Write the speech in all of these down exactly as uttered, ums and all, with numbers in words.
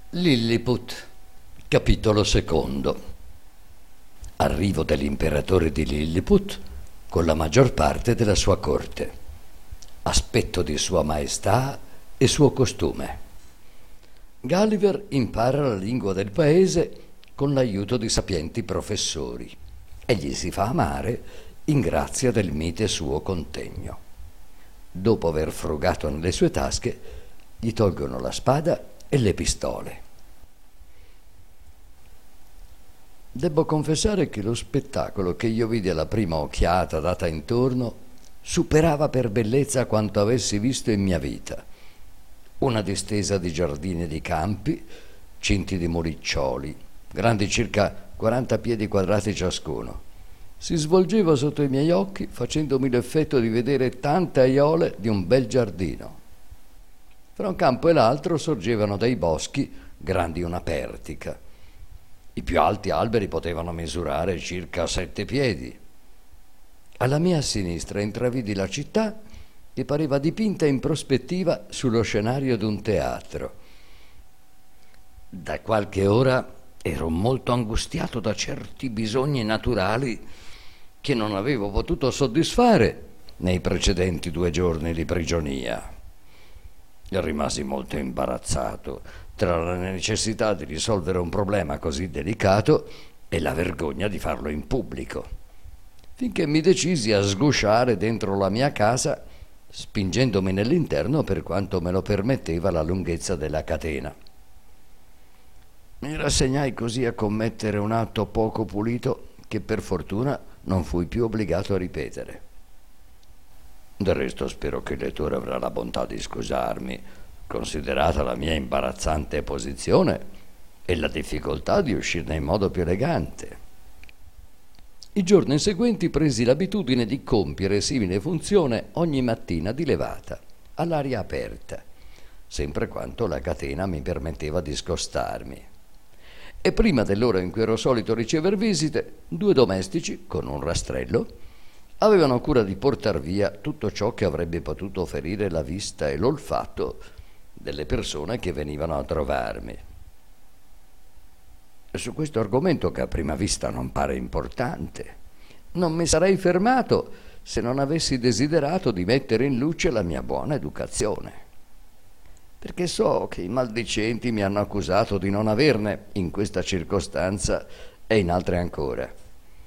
Lilliput, capitolo secondo. Arrivo dell'imperatore di Lilliput con la maggior parte della sua corte. Aspetto di sua maestà e suo costume. Gulliver impara la lingua del paese con l'aiuto di sapienti professori e gli si fa amare in grazia del mite suo contegno. Dopo aver frugato nelle sue tasche, gli tolgono la spada e le pistole. Debbo confessare che lo spettacolo che io vidi alla prima occhiata data intorno superava per bellezza quanto avessi visto in mia vita. Una distesa di giardini e di campi, cinti di muriccioli, grandi circa quaranta piedi quadrati ciascuno, si svolgeva sotto i miei occhi facendomi l'effetto di vedere tante aiole di un bel giardino. Fra un campo e l'altro sorgevano dei boschi grandi una pertica. I più alti alberi potevano misurare circa sette piedi. Alla mia sinistra intravidi la città che pareva dipinta in prospettiva sullo scenario d'un teatro. Da qualche ora ero molto angustiato da certi bisogni naturali che non avevo potuto soddisfare nei precedenti due giorni di prigionia. Rimasi molto imbarazzato tra la necessità di risolvere un problema così delicato e la vergogna di farlo in pubblico, finché mi decisi a sgusciare dentro la mia casa, spingendomi nell'interno per quanto me lo permetteva la lunghezza della catena. Mi rassegnai così a commettere un atto poco pulito che per fortuna non fui più obbligato a ripetere. Del resto spero che il lettore avrà la bontà di scusarmi, considerata la mia imbarazzante posizione e la difficoltà di uscirne in modo più elegante. I giorni seguenti presi l'abitudine di compiere simile funzione ogni mattina di levata, all'aria aperta, sempre quanto la catena mi permetteva di scostarmi. E prima dell'ora in cui ero solito ricever visite, due domestici, con un rastrello, avevano cura di portar via tutto ciò che avrebbe potuto ferire la vista e l'olfatto delle persone che venivano a trovarmi. Su questo argomento, che a prima vista non pare importante, non mi sarei fermato se non avessi desiderato di mettere in luce la mia buona educazione, perché so che i maldicenti mi hanno accusato di non averne in questa circostanza e in altre ancora.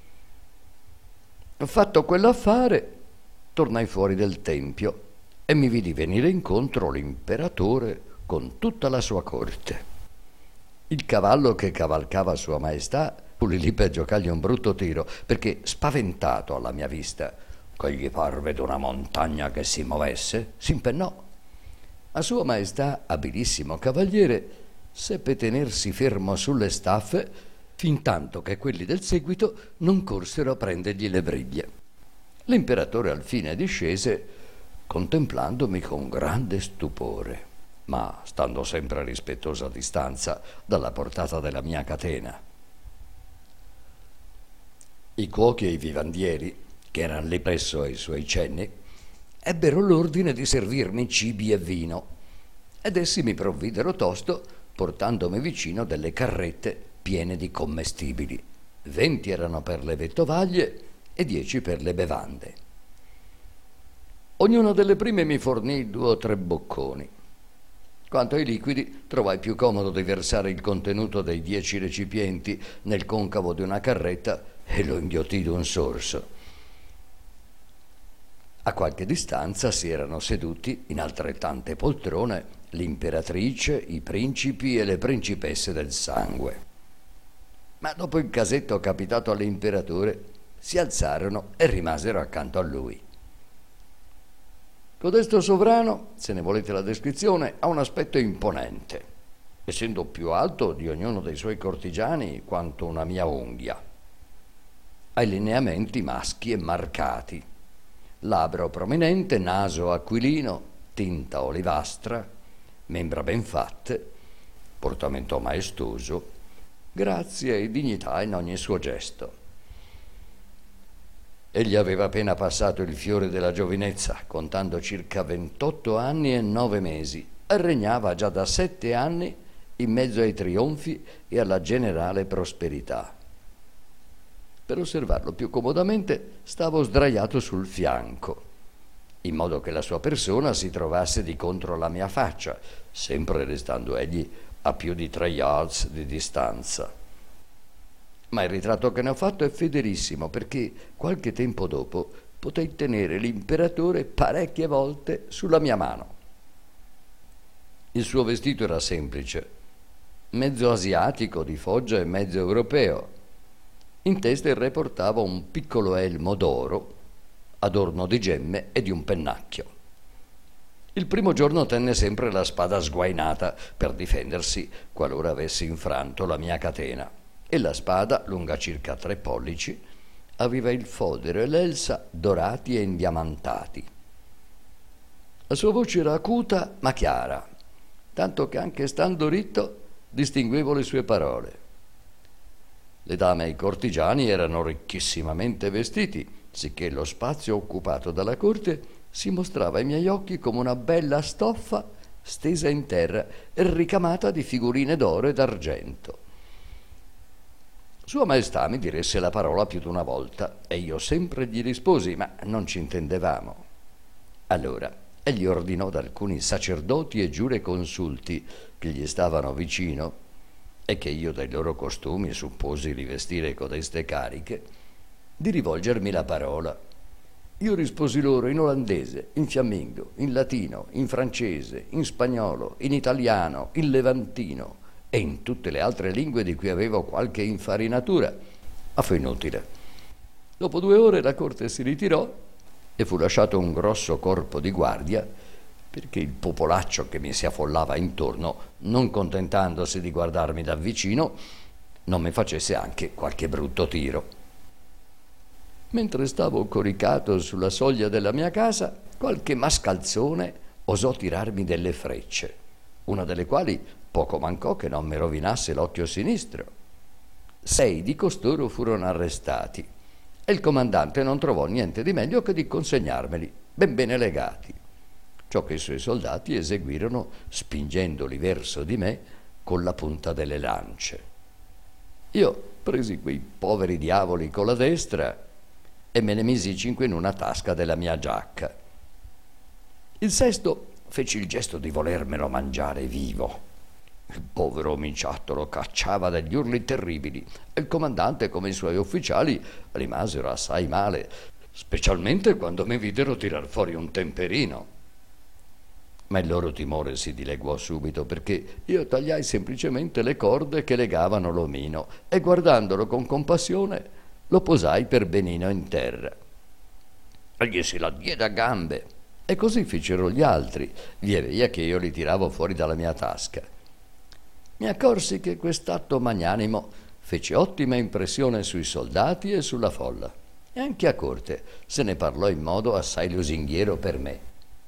Fatto quell'affare, tornai fuori del tempio e mi vidi venire incontro l'imperatore con tutta la sua corte. Il cavallo che cavalcava Sua Maestà fu lì lì per giocargli un brutto tiro, perché, spaventato alla mia vista, che gli parve d'una montagna che si muovesse, s'impennò. Ma Sua Maestà, abilissimo cavaliere, seppe tenersi fermo sulle staffe fin tanto che quelli del seguito non corsero a prendergli le briglie. L'imperatore alfine discese, contemplandomi con grande stupore, ma stando sempre a rispettosa distanza dalla portata della mia catena. I cuochi e i vivandieri, che erano lì presso ai suoi cenni, ebbero l'ordine di servirmi cibi e vino, ed essi mi provvidero tosto, portandomi vicino delle carrette piene di commestibili. Venti erano per le vettovaglie e dieci per le bevande. Ognuna delle prime mi fornì due o tre bocconi. Quanto ai liquidi, trovai più comodo di versare il contenuto dei dieci recipienti nel concavo di una carretta e lo inghiottì d'un sorso. A qualche distanza si erano seduti in altrettante poltrone l'imperatrice, i principi e le principesse del sangue. Ma dopo il casetto capitato all'imperatore, si alzarono e rimasero accanto a lui. Codesto sovrano, se ne volete la descrizione, ha un aspetto imponente, essendo più alto di ognuno dei suoi cortigiani quanto una mia unghia. Ha i lineamenti maschi e marcati, labbro prominente, naso aquilino, tinta olivastra, membra ben fatte, portamento maestoso, grazia e dignità in ogni suo gesto. Egli aveva appena passato il fiore della giovinezza, contando circa ventotto anni e nove mesi, e regnava già da sette anni in mezzo ai trionfi e alla generale prosperità. Per osservarlo più comodamente stavo sdraiato sul fianco, in modo che la sua persona si trovasse di contro la mia faccia, sempre restando egli a più di tre yards di distanza. Ma il ritratto che ne ho fatto è fedelissimo, perché qualche tempo dopo potei tenere l'imperatore parecchie volte sulla mia mano. Il suo vestito era semplice, mezzo asiatico di foggia e mezzo europeo. In testa il re portava un piccolo elmo d'oro, adorno di gemme e di un pennacchio. Il primo giorno tenne sempre la spada sguainata per difendersi qualora avessi infranto la mia catena, e la spada, lunga circa tre pollici, aveva il fodero e l'elsa dorati e indiamantati. La sua voce era acuta ma chiara, tanto che anche stando ritto distinguevo le sue parole. Le dame e i cortigiani erano ricchissimamente vestiti, sicché lo spazio occupato dalla corte si mostrava ai miei occhi come una bella stoffa stesa in terra e ricamata di figurine d'oro e d'argento. Sua Maestà mi diresse la parola più di una volta e io sempre gli risposi, ma non ci intendevamo. Allora egli ordinò ad alcuni sacerdoti e giureconsulti che gli stavano vicino e che io dai loro costumi supposi rivestire codeste cariche, di rivolgermi la parola. Io risposi loro in olandese, in fiammingo, in latino, in francese, in spagnolo, in italiano, in levantino e in tutte le altre lingue di cui avevo qualche infarinatura, ma fu inutile. Dopo due ore la corte si ritirò e fu lasciato un grosso corpo di guardia, perché il popolaccio che mi si affollava intorno, non contentandosi di guardarmi da vicino, non mi facesse anche qualche brutto tiro. Mentre stavo coricato sulla soglia della mia casa, qualche mascalzone osò tirarmi delle frecce, una delle quali poco mancò che non mi rovinasse l'occhio sinistro. Sei di costoro furono arrestati e il comandante non trovò niente di meglio che di consegnarmeli ben bene legati, ciò che i suoi soldati eseguirono spingendoli verso di me con la punta delle lance. Io presi quei poveri diavoli con la destra e me ne misi cinque in una tasca della mia giacca. Il sesto fece il gesto di volermelo mangiare vivo. Il povero omiciattolo cacciava degli urli terribili e il comandante, come i suoi ufficiali, rimasero assai male, specialmente quando mi videro tirar fuori un temperino. Ma il loro timore si dileguò subito, perché io tagliai semplicemente le corde che legavano l'omino e, guardandolo con compassione, lo posai per benino in terra. Egli se la diede a gambe e così fecero gli altri, via via che io li tiravo fuori dalla mia tasca. Mi accorsi che quest'atto magnanimo fece ottima impressione sui soldati e sulla folla, e anche a corte se ne parlò in modo assai lusinghiero per me.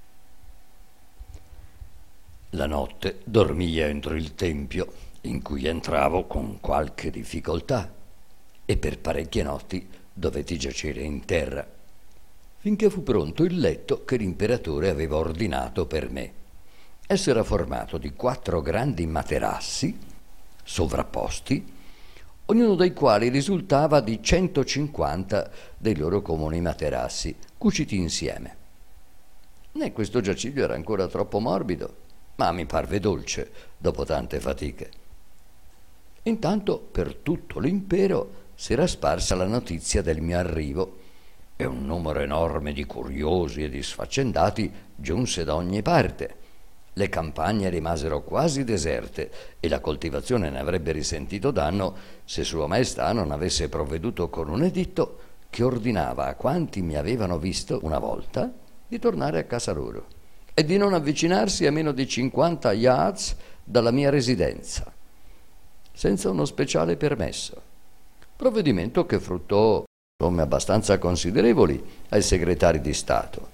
La notte dormii entro il tempio, in cui entravo con qualche difficoltà, e per parecchie notti dovetti giacere in terra, finché fu pronto il letto che l'imperatore aveva ordinato per me. Esso era formato di quattro grandi materassi sovrapposti, ognuno dei quali risultava di centocinquanta dei loro comuni materassi cuciti insieme. Né questo giaciglio era ancora troppo morbido, ma mi parve dolce dopo tante fatiche. Intanto per tutto l'impero si era sparsa la notizia del mio arrivo e un numero enorme di curiosi e di sfaccendati giunse da ogni parte. Le campagne rimasero quasi deserte e la coltivazione ne avrebbe risentito danno se Sua Maestà non avesse provveduto con un editto che ordinava a quanti mi avevano visto una volta di tornare a casa loro e di non avvicinarsi a meno di cinquanta yards dalla mia residenza, senza uno speciale permesso, provvedimento che fruttò somme abbastanza considerevoli ai segretari di Stato.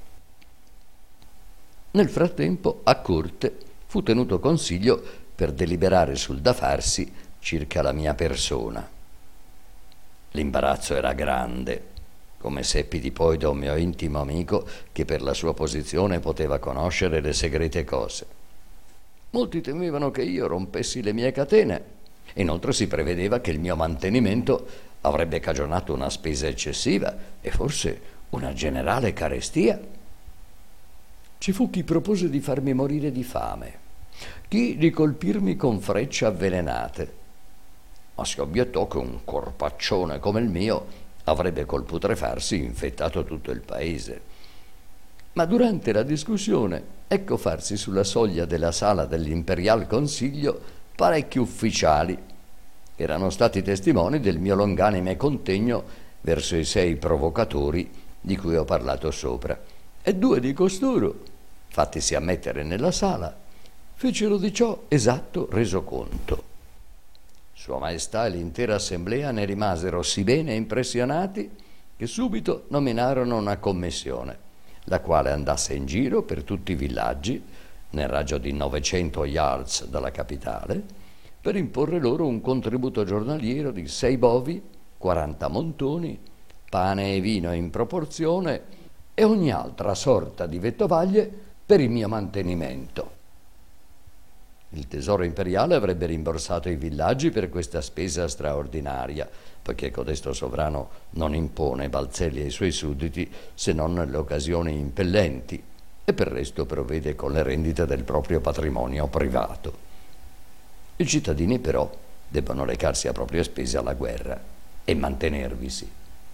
Nel frattempo, a corte fu tenuto consiglio per deliberare sul da farsi circa la mia persona. L'imbarazzo era grande, come seppi di poi da un mio intimo amico che per la sua posizione poteva conoscere le segrete cose. Molti temevano che io rompessi le mie catene. Inoltre si prevedeva che il mio mantenimento avrebbe cagionato una spesa eccessiva e forse una generale carestia. Ci fu chi propose di farmi morire di fame, chi di colpirmi con frecce avvelenate, ma si obiettò che un corpaccione come il mio avrebbe col putrefarsi infettato tutto il paese. Ma durante la discussione ecco farsi sulla soglia della sala dell'Imperial Consiglio parecchi ufficiali che erano stati testimoni del mio longanime contegno verso i sei provocatori di cui ho parlato sopra, e due di costoro, fattisi ammettere nella sala, fecero di ciò esatto resoconto. Sua Maestà e l'intera assemblea ne rimasero sì bene impressionati che subito nominarono una commissione, la quale andasse in giro per tutti i villaggi, nel raggio di novecento yards dalla capitale, per imporre loro un contributo giornaliero di sei bovi, quaranta montoni, pane e vino in proporzione e ogni altra sorta di vettovaglie per il mio mantenimento. Il tesoro imperiale avrebbe rimborsato i villaggi per questa spesa straordinaria, poiché codesto sovrano non impone balzelli ai suoi sudditi se non nelle occasioni impellenti, e per il resto provvede con le rendite del proprio patrimonio privato. I cittadini però debbono recarsi a proprie spese alla guerra e mantenervisi.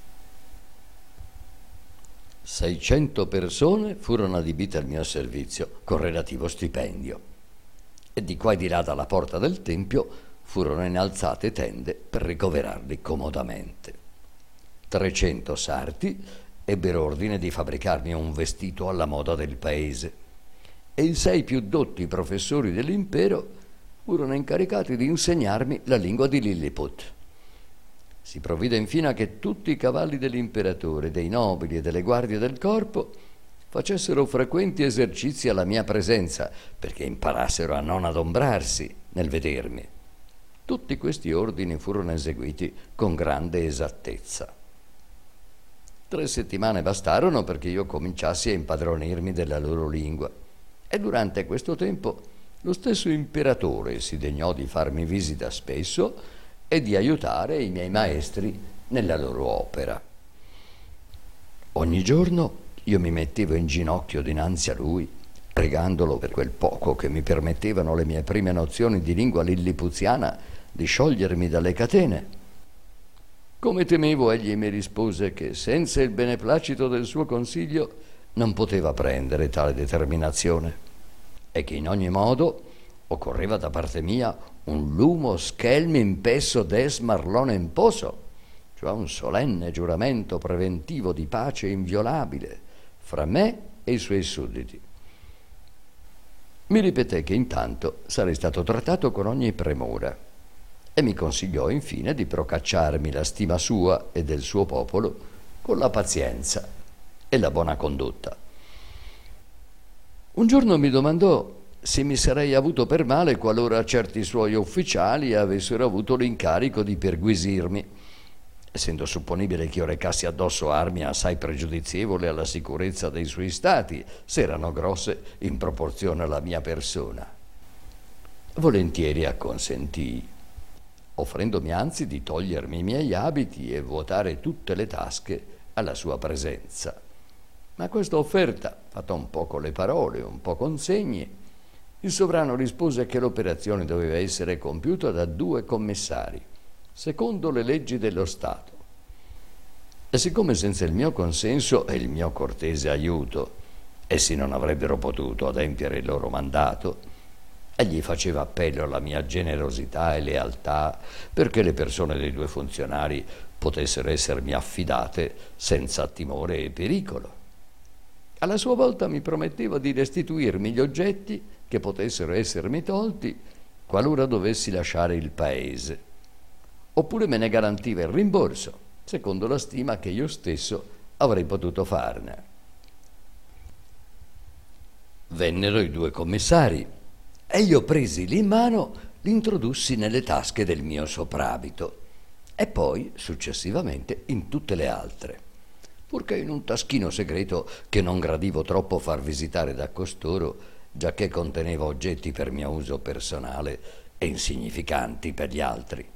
Seicento persone furono adibite al mio servizio con relativo stipendio, e di qua e di là dalla porta del tempio furono innalzate tende per ricoverarli comodamente. Trecento sarti ebbero ordine di fabbricarmi un vestito alla moda del paese, e i sei più dotti professori dell'impero furono incaricati di insegnarmi la lingua di Lilliput. Si provvide infine a che tutti i cavalli dell'imperatore, dei nobili e delle guardie del corpo facessero frequenti esercizi alla mia presenza, perché imparassero a non adombrarsi nel vedermi. Tutti questi ordini furono eseguiti con grande esattezza. Tre settimane bastarono perché io cominciassi a impadronirmi della loro lingua, e durante questo tempo lo stesso imperatore si degnò di farmi visita spesso e di aiutare i miei maestri nella loro opera. Ogni giorno io mi mettevo in ginocchio dinanzi a lui, pregandolo per quel poco che mi permettevano le mie prime nozioni di lingua lillipuziana di sciogliermi dalle catene. Come temevo, egli mi rispose che senza il beneplacito del suo consiglio non poteva prendere tale determinazione, e che in ogni modo occorreva da parte mia un lumo schelmi impesso des marlonem poso, cioè un solenne giuramento preventivo di pace inviolabile fra me e i suoi sudditi. Mi ripeté che intanto sarei stato trattato con ogni premura, e mi consigliò infine di procacciarmi la stima sua e del suo popolo con la pazienza e la buona condotta. Un giorno mi domandò se mi sarei avuto per male qualora certi suoi ufficiali avessero avuto l'incarico di perquisirmi, essendo supponibile che io recassi addosso armi assai pregiudizievoli alla sicurezza dei suoi stati, se erano grosse in proporzione alla mia persona. Volentieri acconsentii, offrendomi anzi di togliermi i miei abiti e vuotare tutte le tasche alla sua presenza. Ma questa offerta, fatta un po' con le parole, un po' con segni, il sovrano rispose che l'operazione doveva essere compiuta da due commissari, secondo le leggi dello Stato. E siccome senza il mio consenso e il mio cortese aiuto essi non avrebbero potuto adempiere il loro mandato, egli faceva appello alla mia generosità e lealtà perché le persone dei due funzionari potessero essermi affidate senza timore e pericolo. Alla sua volta mi prometteva di restituirmi gli oggetti che potessero essermi tolti qualora dovessi lasciare il paese, oppure me ne garantiva il rimborso, secondo la stima che io stesso avrei potuto farne. Vennero i due commissari e io, presi lì in mano, li introdussi nelle tasche del mio soprabito e poi, successivamente, in tutte le altre, purché in un taschino segreto che non gradivo troppo far visitare da costoro giacché conteneva oggetti per mio uso personale e insignificanti per gli altri.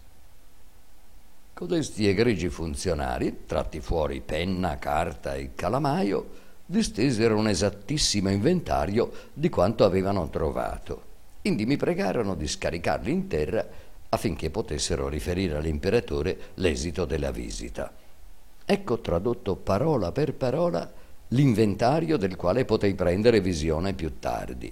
Codesti egregi funzionari, tratti fuori penna, carta e calamaio, distesero un esattissimo inventario di quanto avevano trovato, indi mi pregarono di scaricarli in terra affinché potessero riferire all'imperatore l'esito della visita. Ecco tradotto parola per parola l'inventario del quale potei prendere visione più tardi.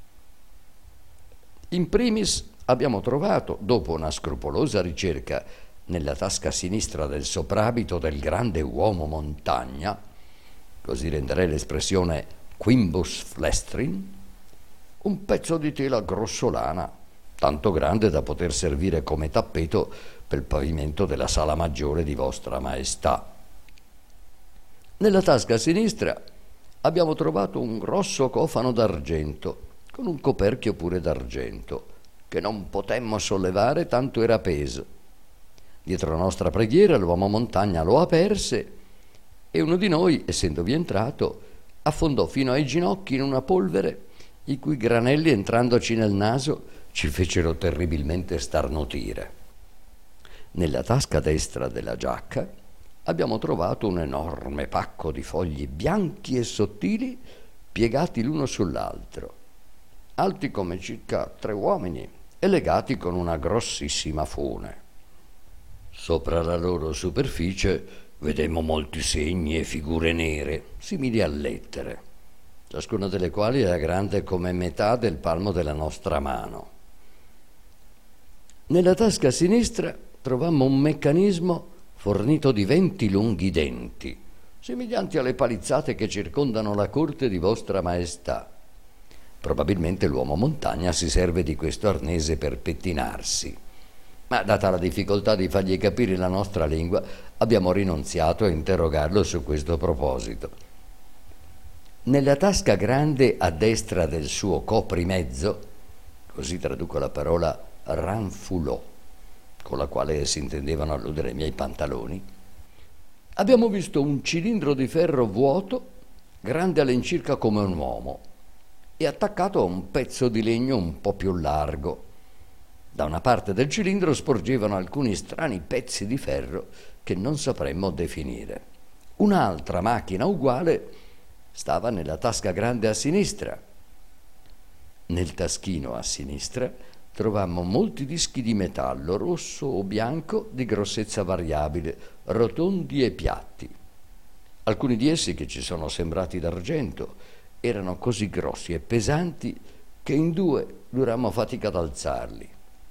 In primis abbiamo trovato, dopo una scrupolosa ricerca nella tasca sinistra del soprabito del grande uomo montagna, così renderei l'espressione quimbus flestrin, un pezzo di tela grossolana, tanto grande da poter servire come tappeto per il pavimento della sala maggiore di vostra maestà. Nella tasca sinistra abbiamo trovato un grosso cofano d'argento, con un coperchio pure d'argento, che non potemmo sollevare, tanto era peso. Dietro nostra preghiera l'uomo montagna lo aperse e uno di noi, essendovi entrato, affondò fino ai ginocchi in una polvere i cui granelli, entrandoci nel naso, ci fecero terribilmente starnutire. Nella tasca destra della giacca abbiamo trovato un enorme pacco di fogli bianchi e sottili piegati l'uno sull'altro, alti come circa tre uomini e legati con una grossissima fune. Sopra la loro superficie vedemmo molti segni e figure nere, simili a lettere, ciascuna delle quali era grande come metà del palmo della nostra mano. Nella tasca sinistra trovammo un meccanismo fornito di venti lunghi denti, somiglianti alle palizzate che circondano la corte di vostra maestà. Probabilmente l'uomo montagna si serve di questo arnese per pettinarsi, ma data la difficoltà di fargli capire la nostra lingua, abbiamo rinunziato a interrogarlo su questo proposito. Nella tasca grande a destra del suo coprimezzo, così traduco la parola ranfulò, con la quale si intendevano alludere ai miei pantaloni, abbiamo visto un cilindro di ferro vuoto, grande all'incirca come un uomo, e attaccato a un pezzo di legno un po' più largo. Da una parte del cilindro sporgevano alcuni strani pezzi di ferro che non sapremmo definire. Un'altra macchina uguale stava nella tasca grande a sinistra. Nel taschino a sinistra trovammo molti dischi di metallo, rosso o bianco, di grossezza variabile, rotondi e piatti. Alcuni di essi, che ci sono sembrati d'argento, erano così grossi e pesanti che in due durammo fatica ad alzarli.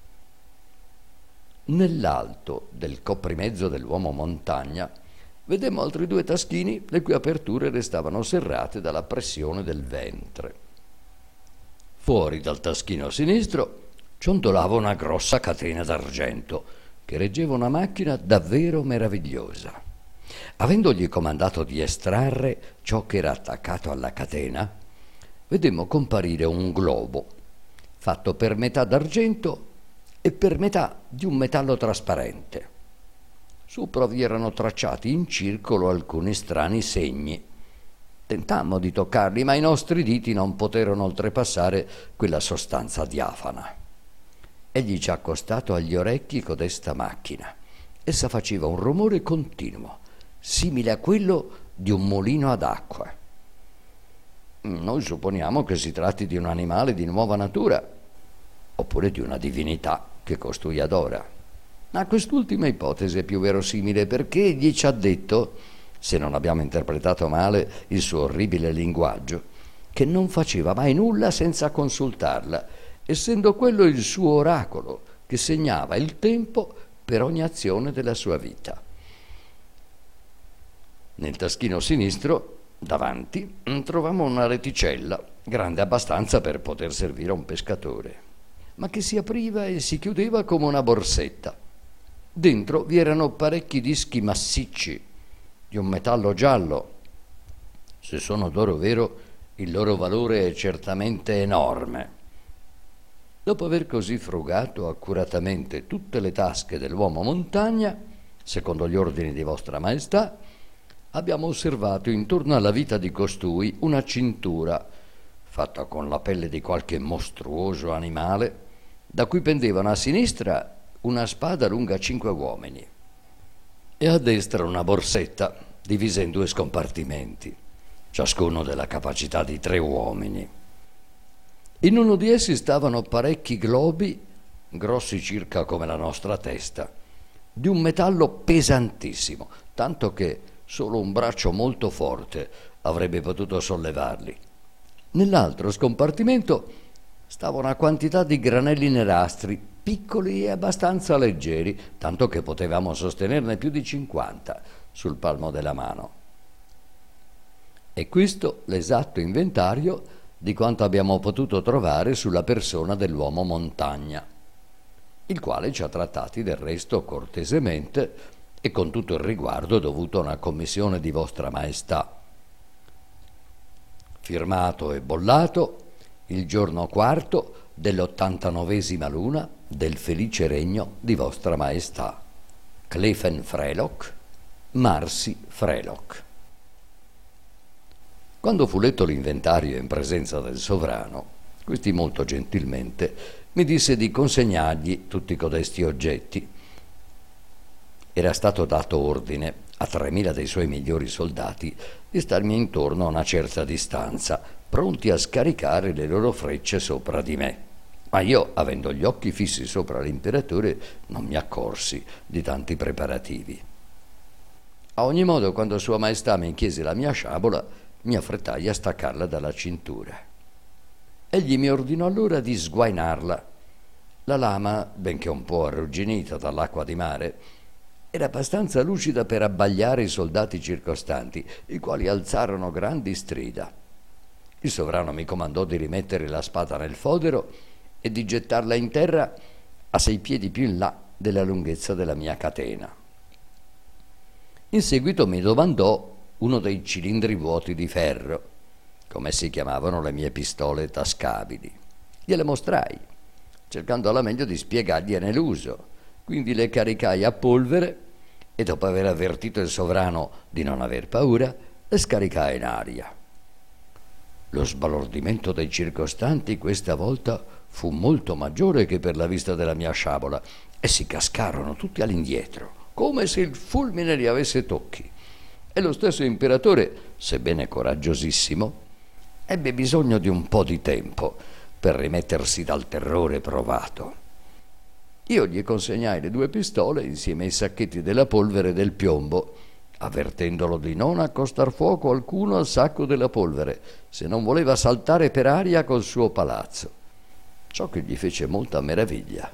Nell'alto del coprimezzo dell'uomo montagna vedemmo altri due taschini, le cui aperture restavano serrate dalla pressione del ventre. Fuori dal taschino sinistro ciondolava una grossa catena d'argento che reggeva una macchina davvero meravigliosa. Avendogli comandato di estrarre ciò che era attaccato alla catena, vedemmo comparire un globo fatto per metà d'argento e per metà di un metallo trasparente. Sopra vi erano tracciati in circolo alcuni strani segni. Tentammo di toccarli, ma i nostri diti non poterono oltrepassare quella sostanza diafana. Egli ci ha accostato agli orecchi codesta macchina. Essa faceva un rumore continuo, simile a quello di un mulino ad acqua. Noi supponiamo che si tratti di un animale di nuova natura, oppure di una divinità che costui adora. Ma quest'ultima ipotesi è più verosimile, perché egli ci ha detto, se non abbiamo interpretato male il suo orribile linguaggio, che non faceva mai nulla senza consultarla, essendo quello il suo oracolo che segnava il tempo per ogni azione della sua vita. Nel taschino sinistro, davanti, trovammo una reticella, grande abbastanza per poter servire a un pescatore, ma che si apriva e si chiudeva come una borsetta. Dentro vi erano parecchi dischi massicci di un metallo giallo. Se sono d'oro vero, il loro valore è certamente enorme. Dopo aver così frugato accuratamente tutte le tasche dell'uomo montagna, secondo gli ordini di vostra maestà, abbiamo osservato intorno alla vita di costui una cintura fatta con la pelle di qualche mostruoso animale, da cui pendevano a sinistra una spada lunga cinque uomini e a destra una borsetta divisa in due scompartimenti, ciascuno della capacità di tre uomini. In uno di essi stavano parecchi globi, grossi circa come la nostra testa, di un metallo pesantissimo, tanto che solo un braccio molto forte avrebbe potuto sollevarli. Nell'altro scompartimento stava una quantità di granelli nerastri, piccoli e abbastanza leggeri, tanto che potevamo sostenerne più di cinquanta sul palmo della mano. E questo l'esatto inventario di quanto abbiamo potuto trovare sulla persona dell'uomo montagna, il quale ci ha trattati del resto cortesemente e con tutto il riguardo dovuto a una commissione di Vostra Maestà. Firmato e bollato il giorno quarto dell'ottantanovesima luna del felice regno di Vostra Maestà. Clefen Frelock, Marsi Frelock. Quando fu letto l'inventario in presenza del sovrano, questi molto gentilmente mi disse di consegnargli tutti codesti oggetti. Era stato dato ordine a tremila dei suoi migliori soldati di starmi intorno a una certa distanza, pronti a scaricare le loro frecce sopra di me. Ma io, avendo gli occhi fissi sopra l'imperatore, non mi accorsi di tanti preparativi. A ogni modo, quando Sua Maestà mi chiese la mia sciabola, mi affrettai a staccarla dalla cintura. Egli mi ordinò allora di sguainarla. La lama, benché un po' arrugginita dall'acqua di mare, era abbastanza lucida per abbagliare i soldati circostanti, i quali alzarono grandi strida. Il sovrano mi comandò di rimettere la spada nel fodero e di gettarla in terra a sei piedi più in là della lunghezza della mia catena. In seguito mi domandò uno dei cilindri vuoti di ferro, come si chiamavano le mie pistole tascabili. Gliele mostrai, cercando alla meglio di spiegargliene l'uso. Quindi le caricai a polvere e, dopo aver avvertito il sovrano di non aver paura, le scaricai in aria. Lo sbalordimento dei circostanti questa volta fu molto maggiore che per la vista della mia sciabola e si cascarono tutti all'indietro, come se il fulmine li avesse tocchi. E lo stesso imperatore, sebbene coraggiosissimo, ebbe bisogno di un po' di tempo per rimettersi dal terrore provato. Io gli consegnai le due pistole insieme ai sacchetti della polvere e del piombo, avvertendolo di non accostar fuoco alcuno al sacco della polvere, se non voleva saltare per aria col suo palazzo, ciò che gli fece molta meraviglia.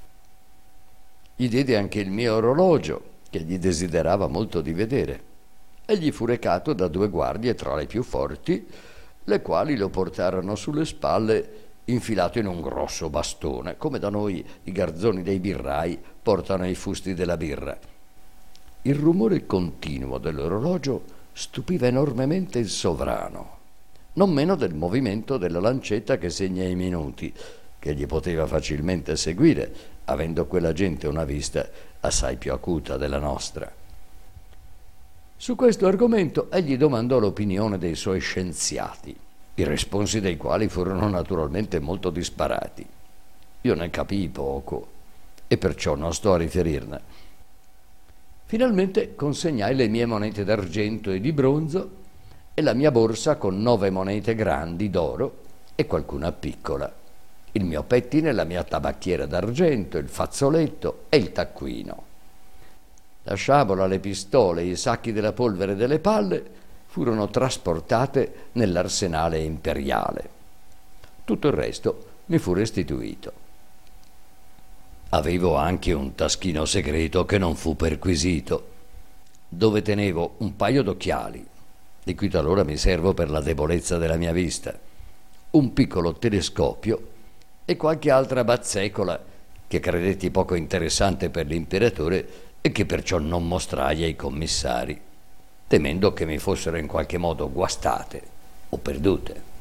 Gli diede anche il mio orologio, che gli desiderava molto di vedere, e gli fu recato da due guardie tra le più forti, le quali lo portarono sulle spalle infilato in un grosso bastone, come da noi i garzoni dei birrai portano i fusti della birra. Il rumore continuo dell'orologio stupiva enormemente il sovrano, non meno del movimento della lancetta che segna i minuti, che gli poteva facilmente seguire, avendo quella gente una vista assai più acuta della nostra. Su questo argomento egli domandò l'opinione dei suoi scienziati, i responsi dei quali furono naturalmente molto disparati. Io ne capii poco e perciò non sto a riferirne. Finalmente consegnai le mie monete d'argento e di bronzo e la mia borsa con nove monete grandi d'oro e qualcuna piccola, il mio pettine, la mia tabacchiera d'argento, il fazzoletto e il taccuino. La sciabola, le pistole e i sacchi della polvere e delle palle furono trasportate nell'arsenale imperiale. Tutto il resto mi fu restituito. Avevo anche un taschino segreto che non fu perquisito, dove tenevo un paio d'occhiali, di cui talora mi servo per la debolezza della mia vista, un piccolo telescopio e qualche altra bazzecola che credetti poco interessante per l'imperatore e che perciò non mostrai ai commissari, temendo che mi fossero in qualche modo guastate o perdute.